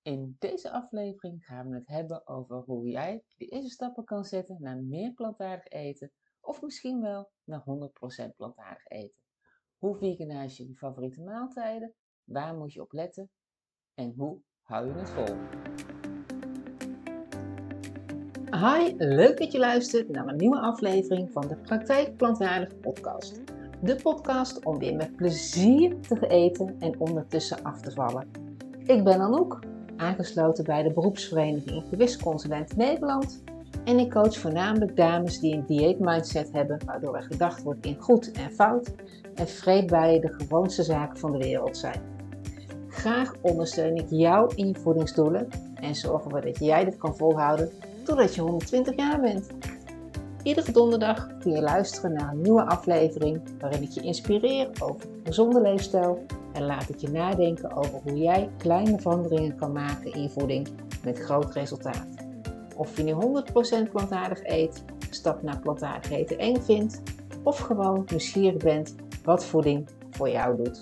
In deze aflevering gaan we het hebben over hoe jij de eerste stappen kan zetten naar meer plantaardig eten of misschien wel naar 100% plantaardig eten. Hoe veganize je je favoriete maaltijden? Waar moet je op letten? En hoe hou je het vol? Hi, leuk dat je luistert naar een nieuwe aflevering van de Praktijk Plantaardig podcast. De podcast om weer met plezier te eten en ondertussen af te vallen. Ik ben Anouk, aangesloten bij de beroepsvereniging Gewichtsconsulent Nederland. En ik coach voornamelijk dames die een dieetmindset hebben, waardoor er gedacht wordt in goed en fout en vreedbuien de gewoonste zaken van de wereld zijn. Graag ondersteun ik jou in je voedingsdoelen en zorgen we dat jij dit kan volhouden totdat je 120 jaar bent. Iedere donderdag kun je luisteren naar een nieuwe aflevering waarin ik je inspireer over een gezonde leefstijl en laat ik je nadenken over hoe jij kleine veranderingen kan maken in je voeding met groot resultaat. Of je nu 100% plantaardig eet, stap naar plantaardig eten eng vindt of gewoon nieuwsgierig bent wat voeding voor jou doet.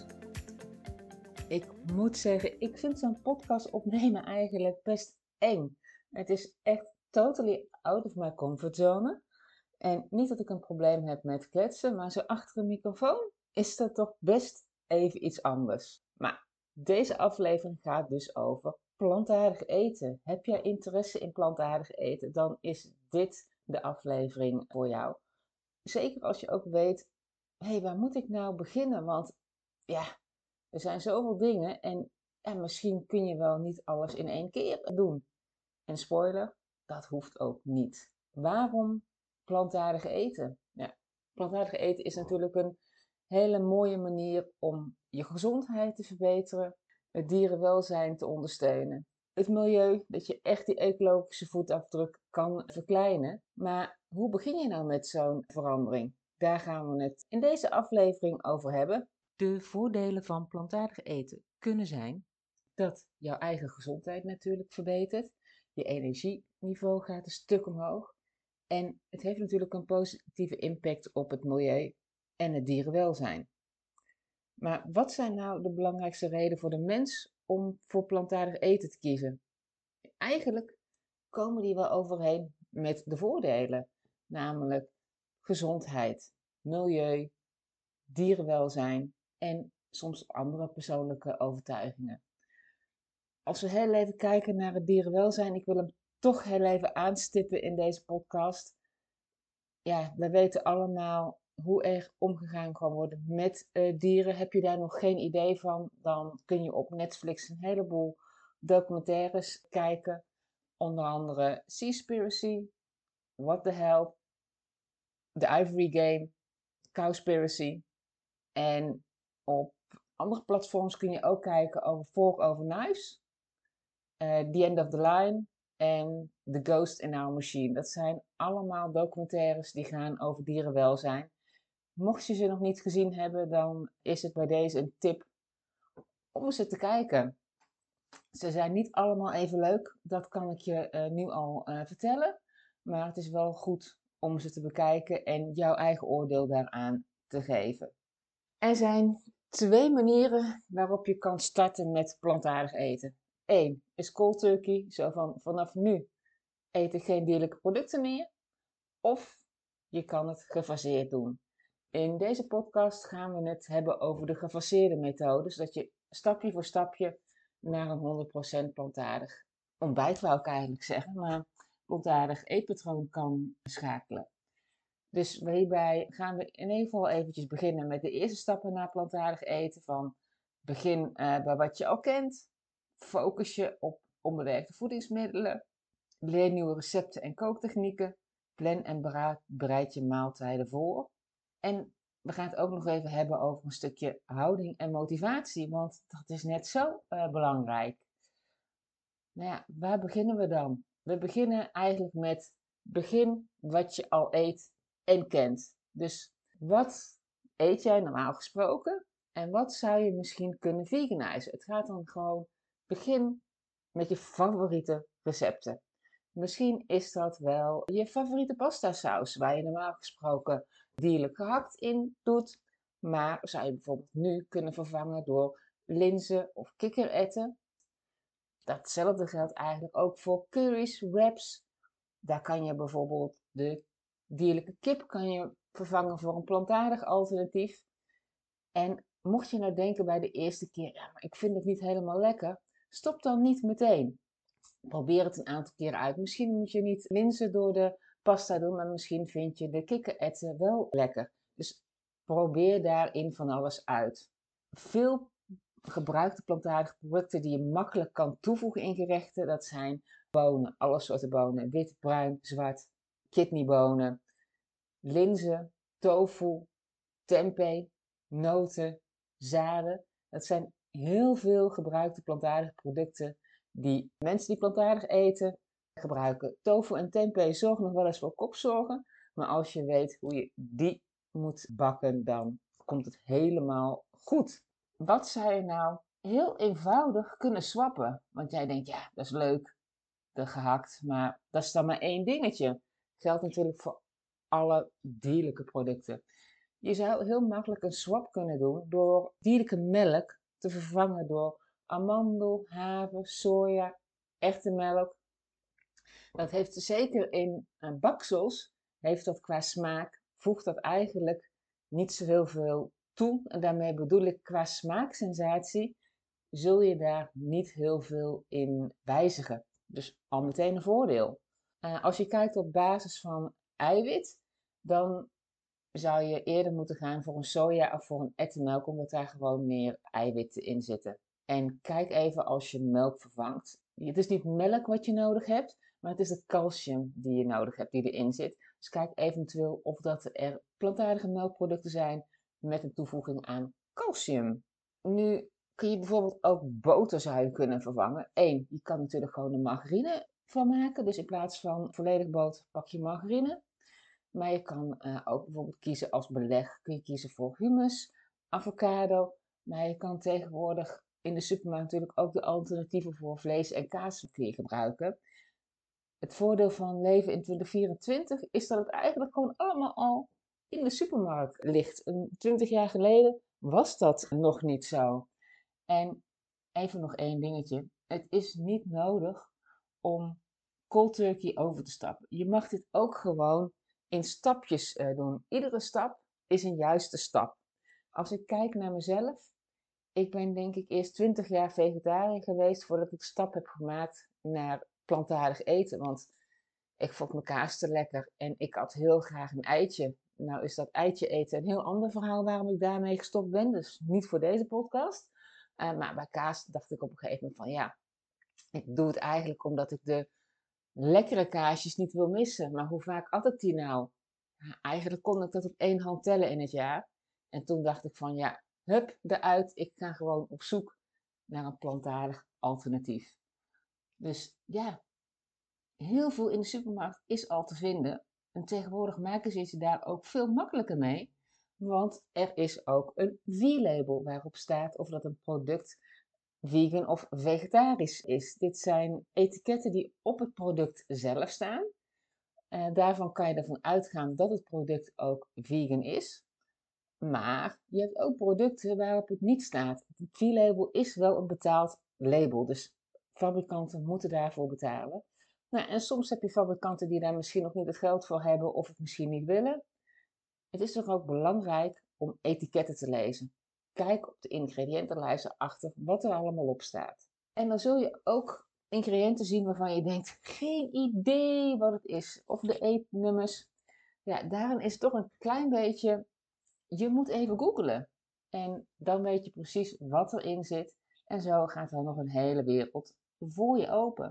Ik moet zeggen, ik vind zo'n podcast opnemen eigenlijk best eng. Het is echt totally out of my comfort zone. En niet dat ik een probleem heb met kletsen, maar zo achter een microfoon is dat toch best even iets anders. Maar deze aflevering gaat dus over plantaardig eten. Heb jij interesse in plantaardig eten, dan is dit de aflevering voor jou. Zeker als je ook weet, hé, waar moet ik nou beginnen? Want ja, er zijn zoveel dingen en misschien kun je wel niet alles in één keer doen. En spoiler, dat hoeft ook niet. Waarom plantaardig eten? Ja, plantaardig eten is natuurlijk een hele mooie manier om je gezondheid te verbeteren, het dierenwelzijn te ondersteunen, het milieu, dat je echt die ecologische voetafdruk kan verkleinen. Maar hoe begin je nou met zo'n verandering? Daar gaan we het in deze aflevering over hebben. De voordelen van plantaardig eten kunnen zijn dat jouw eigen gezondheid natuurlijk verbetert. Je energieniveau gaat een stuk omhoog. En het heeft natuurlijk een positieve impact op het milieu en het dierenwelzijn. Maar wat zijn nou de belangrijkste redenen voor de mens om voor plantaardig eten te kiezen? Eigenlijk komen die wel overeen met de voordelen, namelijk gezondheid, milieu, dierenwelzijn en soms andere persoonlijke overtuigingen. Als we heel even kijken naar het dierenwelzijn, ik wil hem toch heel even aanstippen in deze podcast. Ja, we weten allemaal hoe er omgegaan kan worden met dieren. Heb je daar nog geen idee van, dan kun je op Netflix een heleboel documentaires kijken. Onder andere Seaspiracy, What the Hell, The Ivory Game, Cowspiracy. En op andere platforms kun je ook kijken over Fork Over Knives, The End of the Line en The Ghost in Our Machine. Dat zijn allemaal documentaires die gaan over dierenwelzijn. Mocht je ze nog niet gezien hebben, dan is het bij deze een tip om ze te kijken. Ze zijn niet allemaal even leuk, dat kan ik je nu al vertellen. Maar het is wel goed om ze te bekijken en jouw eigen oordeel daaraan te geven. Er zijn 2 manieren waarop je kan starten met plantaardig eten. 1 is cold turkey, zo van vanaf nu eet ik geen dierlijke producten meer. Of je kan het gefaseerd doen. In deze podcast gaan we het hebben over de gefaseerde methode, zodat je stapje voor stapje naar een 100% plantaardig ontbijt, wou ik eigenlijk zeggen, maar plantaardig eetpatroon kan schakelen. Dus hierbij gaan we in ieder geval eventjes beginnen met de eerste stappen naar plantaardig eten. Van begin bij wat je al kent. Focus je op onbewerkte voedingsmiddelen. Leer nieuwe recepten en kooktechnieken. Plan en bereid je maaltijden voor. En we gaan het ook nog even hebben over een stukje houding en motivatie. Want dat is net zo belangrijk. Nou ja, waar beginnen we dan? We beginnen eigenlijk met begin wat je al eet en kent. Dus wat eet jij normaal gesproken en wat zou je misschien kunnen veganizen? Het gaat dan gewoon begin met je favoriete recepten. Misschien is dat wel je favoriete pasta saus waar je normaal gesproken dierlijk gehakt in doet. Maar zou je bijvoorbeeld nu kunnen vervangen door linzen of kikkererwten. Datzelfde geldt eigenlijk ook voor curry's, wraps. Daar kan je bijvoorbeeld de dierlijke kip kan je vervangen voor een plantaardig alternatief. En mocht je nou denken bij de eerste keer, ja, maar ik vind het niet helemaal lekker, stop dan niet meteen. Probeer het een aantal keren uit. Misschien moet je niet linzen door de pasta doen, maar misschien vind je de kikkererwten wel lekker. Dus probeer daarin van alles uit. Veel gebruikte plantaardige producten die je makkelijk kan toevoegen in gerechten, dat zijn bonen, alle soorten bonen, wit, bruin, zwart, kidneybonen, linzen, tofu, tempeh, noten, zaden. Dat zijn heel veel gebruikte plantaardige producten die mensen die plantaardig eten gebruiken. Tofu en tempeh zorgen nog wel eens voor kopzorgen, maar als je weet hoe je die moet bakken, dan komt het helemaal goed. Wat zou je nou heel eenvoudig kunnen swappen? Want jij denkt, ja, dat is leuk, de gehakt, maar dat is dan maar één dingetje. Geldt natuurlijk voor alle dierlijke producten. Je zou heel makkelijk een swap kunnen doen door dierlijke melk te vervangen door amandel, haver, soja, echte melk. Dat heeft zeker in baksels, heeft dat qua smaak, voegt dat eigenlijk niet zo heel veel toe. En daarmee bedoel ik qua smaaksensatie zul je daar niet heel veel in wijzigen. Dus al meteen een voordeel. Als je kijkt op basis van eiwit, dan zou je eerder moeten gaan voor een soja of voor een ettenmelk, omdat daar gewoon meer eiwitten in zitten. En kijk even als je melk vervangt. Het is niet melk wat je nodig hebt, maar het is het calcium die je nodig hebt, die erin zit. Dus kijk eventueel of dat er plantaardige melkproducten zijn met een toevoeging aan calcium. Nu kun je bijvoorbeeld ook boter zou je kunnen vervangen. Je kan natuurlijk gewoon een margarine van maken. Dus in plaats van volledig boter pak je margarine. Maar je kan ook bijvoorbeeld kiezen als beleg. Kun je kiezen voor hummus, avocado. Maar je kan tegenwoordig in de supermarkt natuurlijk ook de alternatieven voor vlees en kaas kun je gebruiken. Het voordeel van leven in 2024 is dat het eigenlijk gewoon allemaal al in de supermarkt ligt. 20 jaar geleden was dat nog niet zo. En even nog één dingetje. Het is niet nodig om cold turkey over te stappen. Je mag dit ook gewoon in stapjes doen. Iedere stap is een juiste stap. Als ik kijk naar mezelf, ik ben denk ik eerst 20 jaar vegetariër geweest voordat ik de stap heb gemaakt naar plantaardig eten. Want ik vond mijn kaas te lekker en ik had heel graag een eitje. Nou is dat eitje eten een heel ander verhaal waarom ik daarmee gestopt ben. Dus niet voor deze podcast. Maar bij kaas dacht ik op een gegeven moment van ja, ik doe het eigenlijk omdat ik de lekkere kaasjes niet wil missen. Maar hoe vaak at ik die nou? Ja, eigenlijk kon ik dat op één hand tellen in het jaar. En toen dacht ik van ja, hup, eruit. Ik ga gewoon op zoek naar een plantaardig alternatief. Dus ja, heel veel in de supermarkt is al te vinden. En tegenwoordig maken ze het daar ook veel makkelijker mee. Want er is ook een V-label waarop staat of dat een product vegan of vegetarisch is. Dit zijn etiketten die op het product zelf staan. Daarvan kan je ervan uitgaan dat het product ook vegan is. Maar je hebt ook producten waarop het niet staat. Het V-label is wel een betaald label, dus fabrikanten moeten daarvoor betalen. Nou, en soms heb je fabrikanten die daar misschien nog niet het geld voor hebben of het misschien niet willen. Het is toch ook belangrijk om etiketten te lezen. Kijk op de ingrediëntenlijst achter wat er allemaal op staat. En dan zul je ook ingrediënten zien waarvan je denkt, geen idee wat het is. Of de eetnummers. Ja, daarin is het toch een klein beetje, je moet even googlen. En dan weet je precies wat erin zit. En zo gaat er nog een hele wereld voor je open.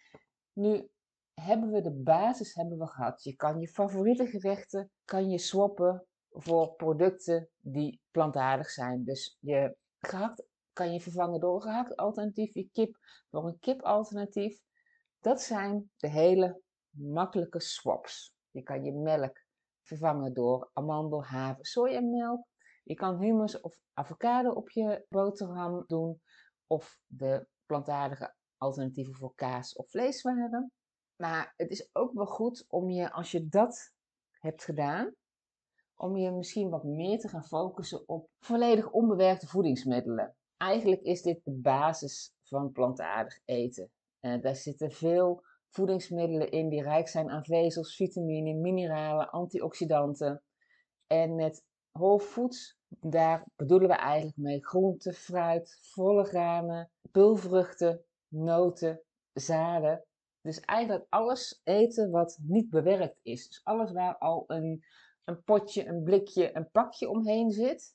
Nu hebben we de basis gehad. Je kan je favoriete gerechten kan je swappen voor producten die plantaardig zijn. Dus je gehakt kan je vervangen door een gehakt alternatief. Je kip door een kip alternatief. Dat zijn de hele makkelijke swaps. Je kan je melk vervangen door amandel, haver, sojamelk. Je kan hummus of avocado op je boterham doen. Of de plantaardige alternatieven voor kaas of vleeswaren. Maar het is ook wel goed om je, als je dat hebt gedaan, om je misschien wat meer te gaan focussen op volledig onbewerkte voedingsmiddelen. Eigenlijk is dit de basis van plantaardig eten. Daar zitten veel voedingsmiddelen in die rijk zijn aan vezels, vitamine, mineralen, antioxidanten. En met whole foods, daar bedoelen we eigenlijk mee groente, fruit, volle granen, pulvruchten, noten, zaden. Dus eigenlijk alles eten wat niet bewerkt is. Dus alles waar al een potje, een blikje, een pakje omheen zit,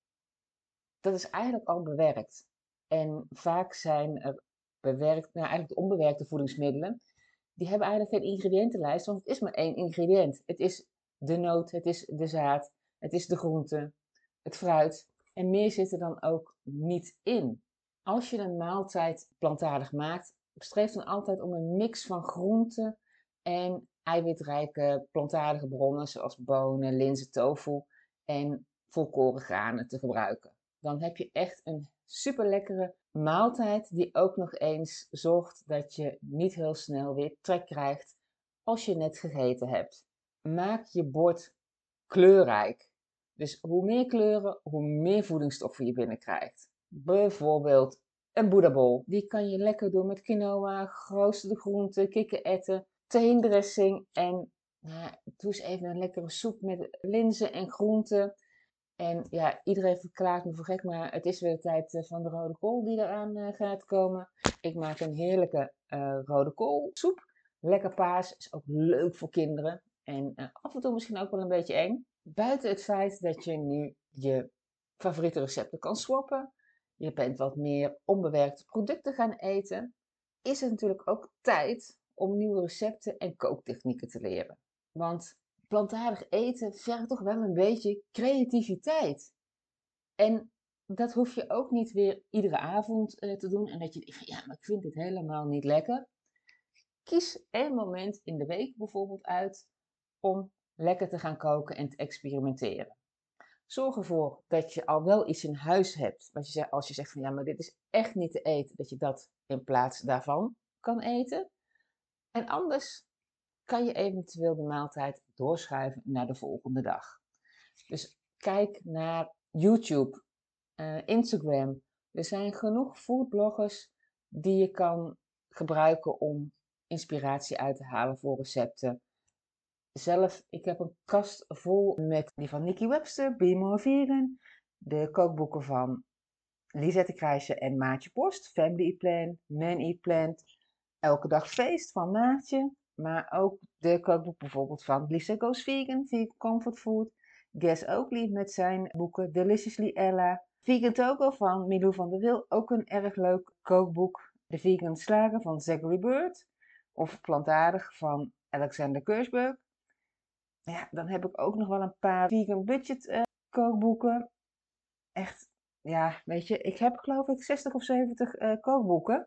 dat is eigenlijk al bewerkt. En vaak zijn er eigenlijk de onbewerkte voedingsmiddelen, die hebben eigenlijk geen ingrediëntenlijst, want het is maar één ingrediënt. Het is de noot, het is de zaad, het is de groente, het fruit. En meer zit er dan ook niet in. Als je een maaltijd plantaardig maakt, streef dan altijd om een mix van groenten en eiwitrijke plantaardige bronnen, zoals bonen, linzen, tofu en volkoren granen te gebruiken. Dan heb je echt een super lekkere maaltijd die ook nog eens zorgt dat je niet heel snel weer trek krijgt als je net gegeten hebt. Maak je bord kleurrijk. Dus hoe meer kleuren, hoe meer voedingsstoffen je binnenkrijgt. Bijvoorbeeld een boedabol. Die kan je lekker doen met quinoa, geroosterde groenten, kikkererwten, tahindressing en doe eens even een lekkere soep met linzen en groenten. En ja, iedereen verklaart me voor gek, maar het is weer de tijd van de rode kool die eraan gaat komen. Ik maak een heerlijke rode koolsoep. Lekker paars, is ook leuk voor kinderen. En af en toe misschien ook wel een beetje eng. Buiten het feit dat je nu je favoriete recepten kan swappen. Je bent wat meer onbewerkte producten gaan eten. Is het natuurlijk ook tijd om nieuwe recepten en kooktechnieken te leren. Want plantaardig eten vergt toch wel een beetje creativiteit. En dat hoef je ook niet weer iedere avond te doen. En dat je denkt, ja, maar ik vind dit helemaal niet lekker. Kies één moment in de week bijvoorbeeld uit om lekker te gaan koken en te experimenteren. Zorg ervoor dat je al wel iets in huis hebt. Als je zegt van ja, maar dit is echt niet te eten, dat je dat in plaats daarvan kan eten. En anders kan je eventueel de maaltijd doorschuiven naar de volgende dag. Dus kijk naar YouTube, Instagram. Er zijn genoeg foodbloggers die je kan gebruiken om inspiratie uit te halen voor recepten. Zelf, ik heb een kast vol met die van Nikki Webster, Be More Vegan. De kookboeken van Lisette Krijsje en Maartje Post, Family Eat Plan, Man Eat Plant, Elke Dag Feest van Maartje. Maar ook de kookboek bijvoorbeeld van Lisa Goes Vegan, Vegan Comfort Food. Gas Oakley met zijn boeken Deliciously Ella. Vegan Togo van Milou van der Wil, ook een erg leuk kookboek. De Vegan Slager van Zachary Bird. Of Plantaardig van Alexander Kirschberg. Ja, dan heb ik ook nog wel een paar vegan budget kookboeken. Echt, ja, weet je, ik heb geloof ik 60 of 70 kookboeken.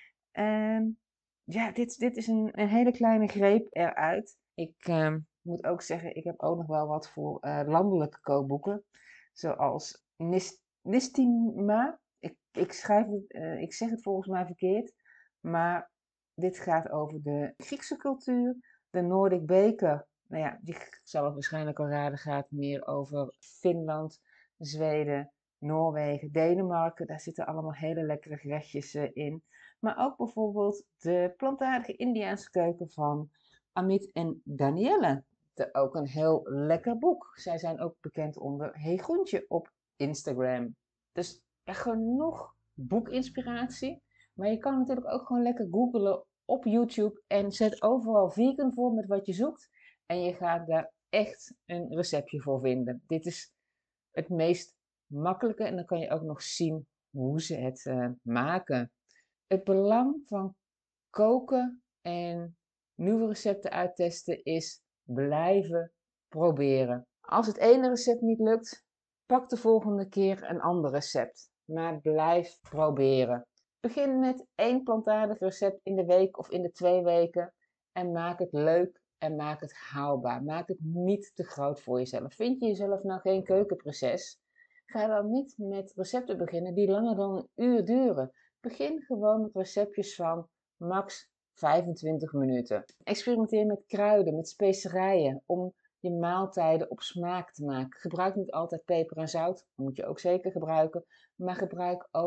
En ja, dit is een hele kleine greep eruit. Ik moet ook zeggen, ik heb ook nog wel wat voor landelijke kookboeken. Zoals Nistima. Ik zeg het volgens mij verkeerd. Maar dit gaat over de Griekse cultuur. De Nordic Baker. Nou ja, die zal het waarschijnlijk al raden, gaat meer over Finland, Zweden, Noorwegen, Denemarken. Daar zitten allemaal hele lekkere gerechtjes in. Maar ook bijvoorbeeld de plantaardige Indiaanse keuken van Amit en Danielle. Ook een heel lekker boek. Zij zijn ook bekend onder Hey Groentje op Instagram. Dus genoeg boekinspiratie. Maar je kan natuurlijk ook gewoon lekker googlen op YouTube en zet overal vegan voor met wat je zoekt. En je gaat daar echt een receptje voor vinden. Dit is het meest makkelijke en dan kan je ook nog zien hoe ze het maken. Het belang van koken en nieuwe recepten uittesten is blijven proberen. Als het ene recept niet lukt, pak de volgende keer een ander recept. Maar blijf proberen. Begin met 1 plantaardig recept in de week of in de 2 weken. En maak het leuk en maak het haalbaar. Maak het niet te groot voor jezelf. Vind je jezelf nou geen keukenproces? Ga dan niet met recepten beginnen die langer dan een uur duren. Begin gewoon met receptjes van max 25 minuten. Experimenteer met kruiden, met specerijen, om je maaltijden op smaak te maken. Gebruik niet altijd peper en zout, dat moet je ook zeker gebruiken. Maar gebruik ook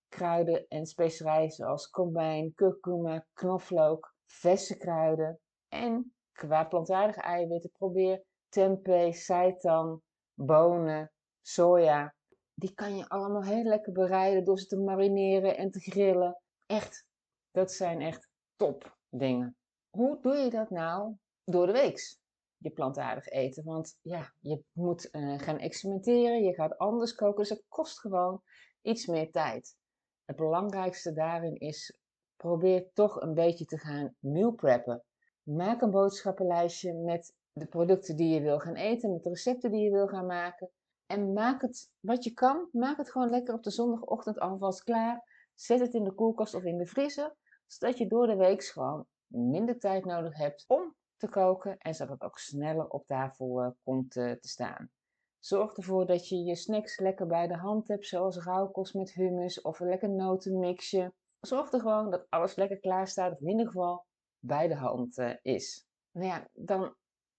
kruiden en specerijen zoals komijn, kurkuma, knoflook, verse kruiden. En qua plantaardige eiwitten probeer tempeh, seitan, bonen, soja. Die kan je allemaal heel lekker bereiden door ze te marineren en te grillen. Echt, dat zijn echt top dingen. Hoe doe je dat nou door de weeks? Je plantaardig eten. Want ja, je moet gaan experimenteren, je gaat anders koken, dus het kost gewoon iets meer tijd. Het belangrijkste daarin is, probeer toch een beetje te gaan meal preppen. Maak een boodschappenlijstje met de producten die je wil gaan eten, met de recepten die je wil gaan maken. En maak het wat je kan, maak het gewoon lekker op de zondagochtend alvast klaar. Zet het in de koelkast of in de vriezer, zodat je door de week gewoon minder tijd nodig hebt om te koken en zodat het ook sneller op tafel komt te staan. Zorg ervoor dat je je snacks lekker bij de hand hebt, zoals rauwkost met hummus of een lekker notenmixje. Zorg er gewoon dat alles lekker klaar staat, of in ieder geval bij de hand is. Nou ja, dan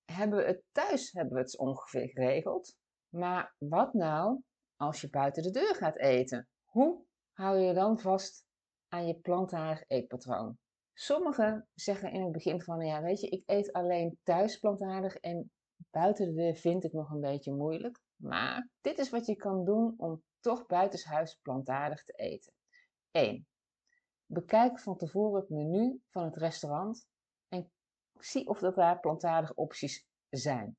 hebben we het ongeveer geregeld. Maar wat nou als je buiten de deur gaat eten? Hoe hou je dan vast aan je plantaardig eetpatroon? Sommigen zeggen in het begin van, ja weet je, ik eet alleen thuis plantaardig en buiten de deur vind ik nog een beetje moeilijk. Maar dit is wat je kan doen om toch buitenshuis plantaardig te eten. 1. Bekijk van tevoren het menu van het restaurant en zie of dat daar plantaardige opties zijn.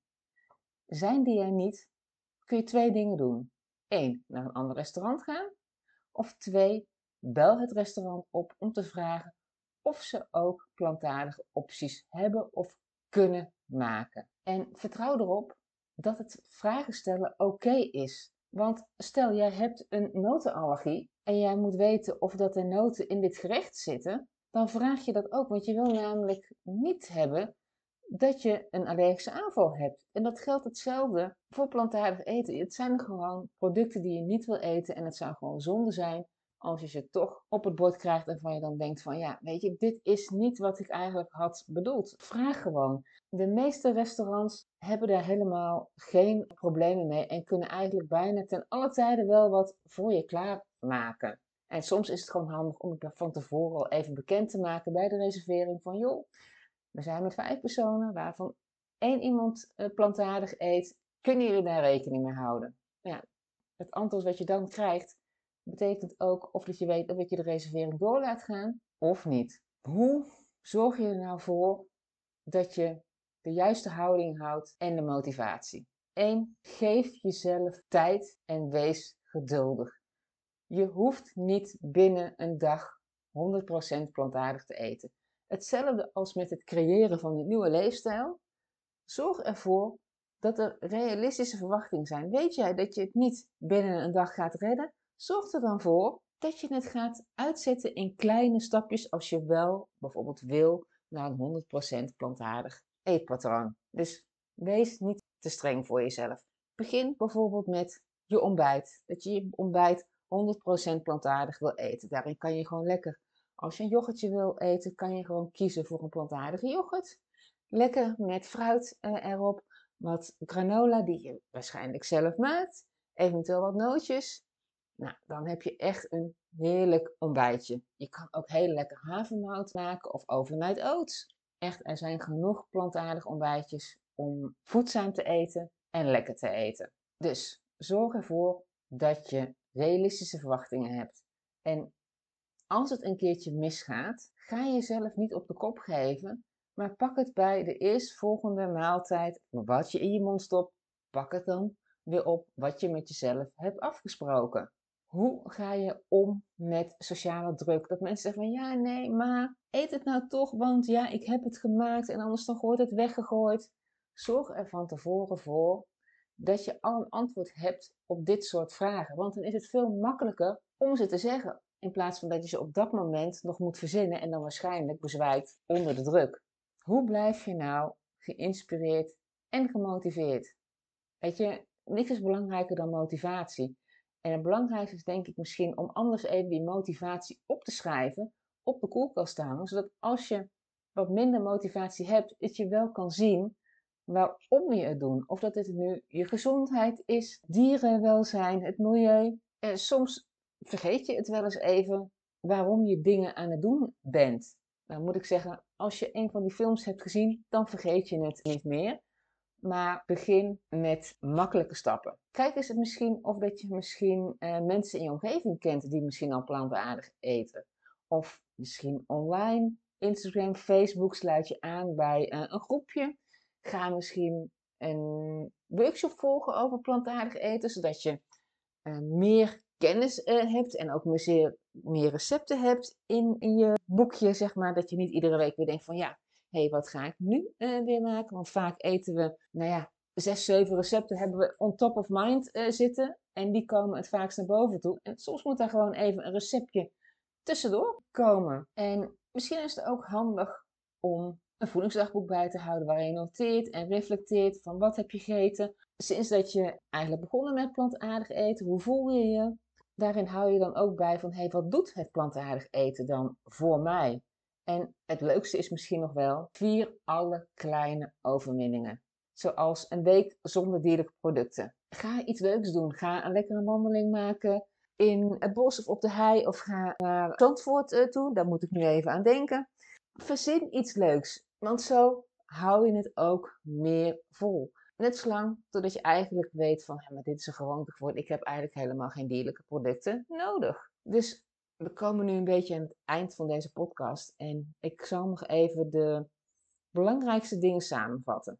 Zijn die er niet, kun je 2 dingen doen. 1. Naar een ander restaurant gaan. Of 2. Bel het restaurant op om te vragen of ze ook plantaardige opties hebben of kunnen maken. En vertrouw erop dat het vragen stellen oké is. Want stel jij hebt een notenallergie en jij moet weten of dat er noten in dit gerecht zitten, dan vraag je dat ook, want je wil namelijk niet hebben dat je een allergische aanval hebt. En dat geldt hetzelfde voor plantaardig eten. Het zijn gewoon producten die je niet wil eten en het zou gewoon zonde zijn als je ze toch op het bord krijgt en van je dan denkt van ja, weet je, dit is niet wat ik eigenlijk had bedoeld. Vraag gewoon. De meeste restaurants hebben daar helemaal geen problemen mee en kunnen eigenlijk bijna ten alle tijde wel wat voor je klaarmaken. En soms is het gewoon handig om het van tevoren al even bekend te maken bij de reservering van joh, we zijn met 5 personen, waarvan 1 iemand plantaardig eet. Kunnen jullie daar rekening mee houden? Ja, het antwoord wat je dan krijgt, betekent ook of dat je weet of je de reservering door laat gaan of niet. Hoe zorg je er nou voor dat je de juiste houding houdt en de motivatie? 1. Geef jezelf tijd en wees geduldig. Je hoeft niet binnen een dag 100% plantaardig te eten. Hetzelfde als met het creëren van een nieuwe leefstijl. Zorg ervoor dat er realistische verwachtingen zijn. Weet jij dat je het niet binnen een dag gaat redden? Zorg er dan voor dat je het gaat uitzetten in kleine stapjes als je wel bijvoorbeeld wil naar een 100% plantaardig eetpatroon. Dus wees niet te streng voor jezelf. Begin bijvoorbeeld met je ontbijt. Dat je je ontbijt 100% plantaardig wil eten. Daarin kan je gewoon lekker, als je een yoghurtje wil eten, kan je gewoon kiezen voor een plantaardige yoghurt. Lekker met fruit erop, wat granola die je waarschijnlijk zelf maakt, eventueel wat nootjes. Nou, dan heb je echt een heerlijk ontbijtje. Je kan ook heel lekker havermout maken of overnight oats. Echt, er zijn genoeg plantaardige ontbijtjes om voedzaam te eten en lekker te eten. Dus zorg ervoor dat je realistische verwachtingen hebt. En als het een keertje misgaat, ga jezelf niet op de kop geven, maar pak het bij de eerstvolgende maaltijd wat je in je mond stopt, pak het dan weer op wat je met jezelf hebt afgesproken. Hoe ga je om met sociale druk? Dat mensen zeggen van ja, nee, maar eet het nou toch, want ja, ik heb het gemaakt en anders dan wordt het weggegooid. Zorg er van tevoren voor dat je al een antwoord hebt op dit soort vragen, want dan is het veel makkelijker om ze te zeggen, in plaats van dat je ze op dat moment nog moet verzinnen en dan waarschijnlijk bezwijkt onder de druk. Hoe blijf je nou geïnspireerd en gemotiveerd? Weet je, niks is belangrijker dan motivatie. En het belangrijkste is denk ik misschien om anders even die motivatie op te schrijven, op de koelkast te hangen, zodat als je wat minder motivatie hebt, dat je wel kan zien waarom je het doet. Of dat het nu je gezondheid is, dierenwelzijn, het milieu. Soms vergeet je het wel eens even waarom je dingen aan het doen bent. Nou moet ik zeggen, als je een van die films hebt gezien, dan vergeet je het niet meer. Maar begin met makkelijke stappen. Kijk eens of dat je misschien mensen in je omgeving kent die misschien al plantaardig eten. Of misschien online, Instagram, Facebook sluit je aan bij een groepje. Ga misschien een workshop volgen over plantaardig eten, zodat je meer kennis hebt en ook meer recepten hebt in je boekje, zeg maar. Dat je niet iedere week weer denkt van ja, hé, wat ga ik nu weer maken? Want vaak eten we, 6, 7 recepten hebben we on top of mind zitten. En die komen het vaakst naar boven toe. En soms moet daar gewoon even een receptje tussendoor komen. En misschien is het ook handig om een voedingsdagboek bij te houden waarin je noteert en reflecteert van wat heb je gegeten. Sinds dat je eigenlijk begonnen met plantaardig eten, hoe voel je je? Daarin hou je dan ook bij van, hé, wat doet het plantaardig eten dan voor mij? En het leukste is misschien nog wel, vier alle kleine overwinningen. Zoals een week zonder dierlijke producten. Ga iets leuks doen. Ga een lekkere wandeling maken in het bos of op de hei. Of ga naar Zandvoort toe. Daar moet ik nu even aan denken. Verzin iets leuks. Want zo hou je het ook meer vol. Net zolang totdat je eigenlijk weet van, maar dit is een gewoonte geworden. Ik heb eigenlijk helemaal geen dierlijke producten nodig. Dus we komen nu een beetje aan het eind van deze podcast. En ik zal nog even de belangrijkste dingen samenvatten.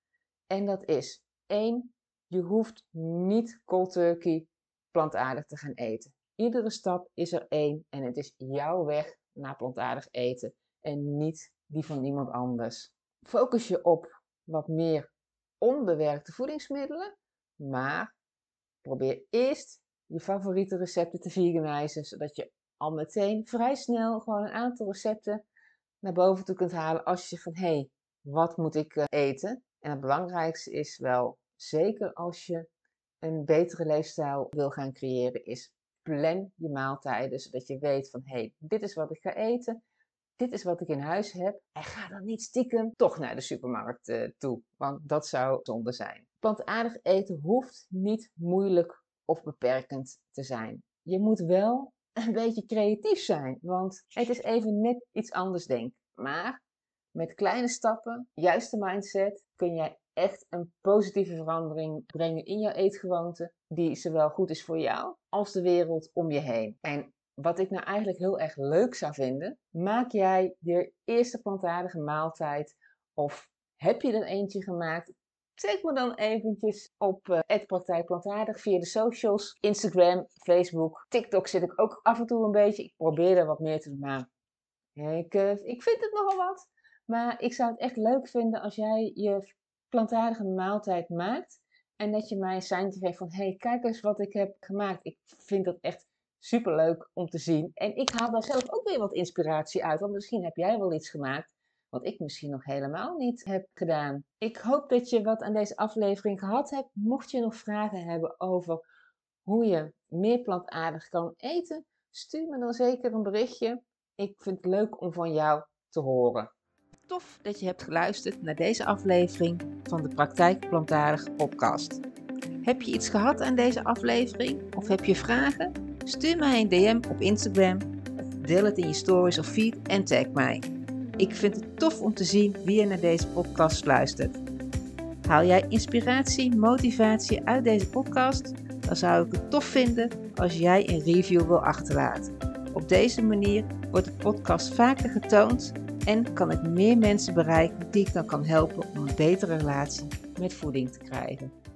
En dat is 1. Je hoeft niet cold turkey plantaardig te gaan eten. Iedere stap is er 1 en het is jouw weg naar plantaardig eten en niet die van iemand anders. Focus je op wat meer onbewerkte voedingsmiddelen, maar probeer eerst je favoriete recepten te veganizen, zodat je al meteen vrij snel gewoon een aantal recepten naar boven toe kunt halen als je zegt van hé, wat moet ik eten? En het belangrijkste is wel, zeker als je een betere leefstijl wil gaan creëren, is plan je maaltijden, zodat je weet van hé, dit is wat ik ga eten, dit is wat ik in huis heb. En ga dan niet stiekem toch naar de supermarkt toe, want dat zou zonde zijn. Plantaardig eten hoeft niet moeilijk of beperkend te zijn. Je moet wel een beetje creatief zijn, want het is even net iets anders denken. Maar met kleine stappen, juiste mindset, kun jij echt een positieve verandering brengen in jouw eetgewoonte, die zowel goed is voor jou als de wereld om je heen. En wat ik nou eigenlijk heel erg leuk zou vinden, maak jij je eerste plantaardige maaltijd of heb je er eentje gemaakt? Tag me dan eventjes op @praktijkplantaardig via de socials, Instagram, Facebook, TikTok zit ik ook af en toe een beetje. Ik probeer er wat meer te doen, maar ik vind het nogal wat. Maar ik zou het echt leuk vinden als jij je plantaardige maaltijd maakt en dat je mij een seintje geeft van hé, kijk eens wat ik heb gemaakt. Ik vind dat echt super leuk om te zien. En ik haal daar zelf ook weer wat inspiratie uit, want misschien heb jij wel iets gemaakt wat ik misschien nog helemaal niet heb gedaan. Ik hoop dat je wat aan deze aflevering gehad hebt. Mocht je nog vragen hebben over hoe je meer plantaardig kan eten, stuur me dan zeker een berichtje. Ik vind het leuk om van jou te horen. Tof dat je hebt geluisterd naar deze aflevering van de Praktijk Plantaardig podcast. Heb je iets gehad aan deze aflevering of heb je vragen? Stuur mij een DM op Instagram, deel het in je stories of feed en tag mij. Ik vind het tof om te zien wie er naar deze podcast luistert. Haal jij inspiratie, motivatie uit deze podcast? Dan zou ik het tof vinden als jij een review wil achterlaten. Op deze manier wordt de podcast vaker getoond en kan ik meer mensen bereiken die ik dan kan helpen om een betere relatie met voeding te krijgen.